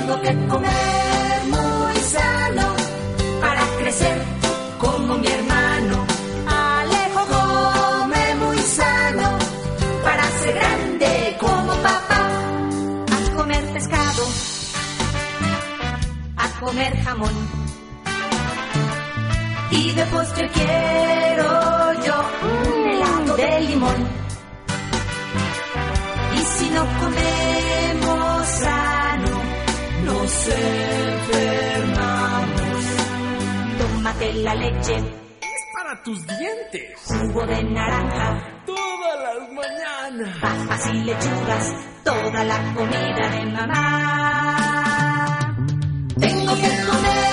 Tengo que comer muy sano para crecer como mi hermano. Alejo come muy sano para ser grande como papá. A comer pescado, a comer jamón. Y de postre quiero yo un helado de limón. Y si no comemos sano, nos enfermamos. Tómate la leche, es para tus dientes. Jugo de naranja, todas las mañanas. Papas y lechugas, toda la comida de mamá. Tengo que comer